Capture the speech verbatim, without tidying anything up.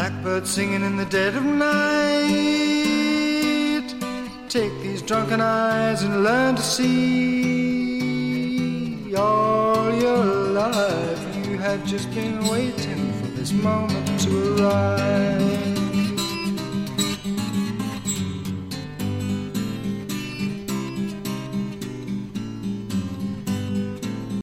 Blackbird singing in the dead of night. Take these drunken eyes and learn to see. All your life you have just been waiting for this moment to arrive.